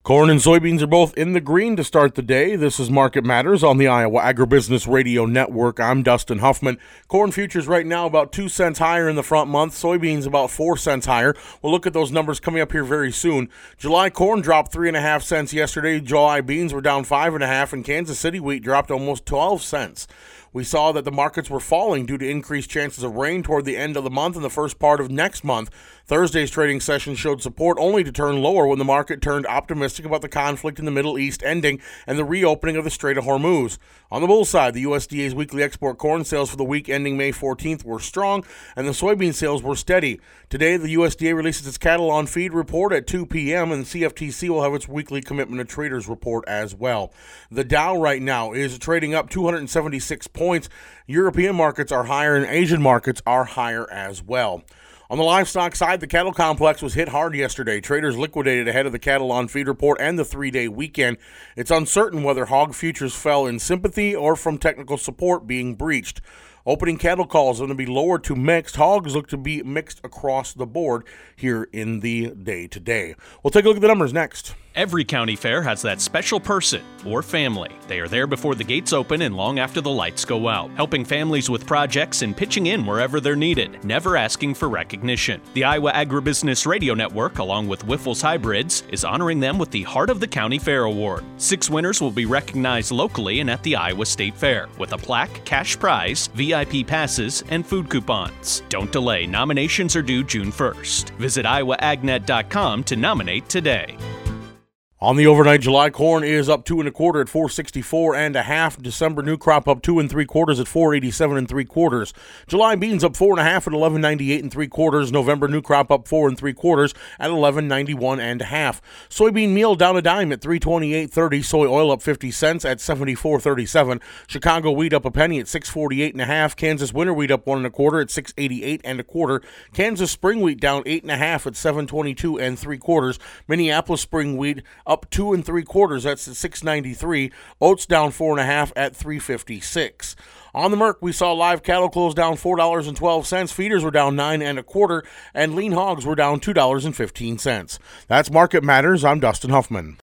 Corn and soybeans are both in the green to start the day. This is Market Matters on the Iowa Agribusiness Radio Network. I'm Dustin Huffman. Corn futures right now about 2 cents higher in the front month. Soybeans about 4 cents higher. We'll look at those numbers coming up here very soon. July corn dropped 3.5 cents yesterday. July beans were down 5.5, and Kansas City wheat dropped almost 12 cents. We saw that the markets were falling due to increased chances of rain toward the end of the month and the first part of next month. Thursday's trading session showed support only to turn lower when the market turned optimistic about the conflict in the Middle East ending and the reopening of the Strait of Hormuz. On the bull side, the USDA's weekly export corn sales for the week ending May 14th were strong, and the soybean sales were steady. Today, the USDA releases its cattle on feed report at 2 p.m., and CFTC will have its weekly commitment to traders report as well. The Dow right now is trading up 276 points. European markets are higher, and Asian markets are higher as well. On the livestock side, the cattle complex was hit hard yesterday. Traders liquidated ahead of the cattle on feed report and the 3-day weekend. It's uncertain whether hog futures fell in sympathy or from technical support being breached. Opening cattle calls are going to be lower to mixed. Hogs look to be mixed across the board here in the day-to-day. We'll take a look at the numbers next. Every county fair has that special person or family. They are there before the gates open and long after the lights go out, helping families with projects and pitching in wherever they're needed, never asking for recognition. The Iowa Agribusiness Radio Network, along with Wyffels Hybrids, is honoring them with the Heart of the County Fair Award. 6 winners will be recognized locally and at the Iowa State Fair, with a plaque, cash prize, VIP passes, and food coupons. Don't delay. Nominations are due June 1st. Visit iowaagnet.com to nominate today. On the overnight, July corn is up 2 1/4 at 464 1/2. December new crop up 2 3/4 at 487 3/4. July beans up 4 1/2 at 1198 3/4. November new crop up 4 3/4 at 1191 1/2. Soybean meal down a dime at 328.30. Soy oil up 50 cents at 74.37. Chicago wheat up a penny at 648 1/2. Kansas winter wheat up 1 1/4 at 688 1/4. Kansas spring wheat down 8 1/2 at 722 3/4. Minneapolis spring wheat up 2 3/4, that's at 693. Oats down 4 1/2 at 356. On the Merc, we saw live cattle close down $4.12. Feeders were down 9 1/4, and lean hogs were down $2.15. That's Market Matters. I'm Dustin Huffman.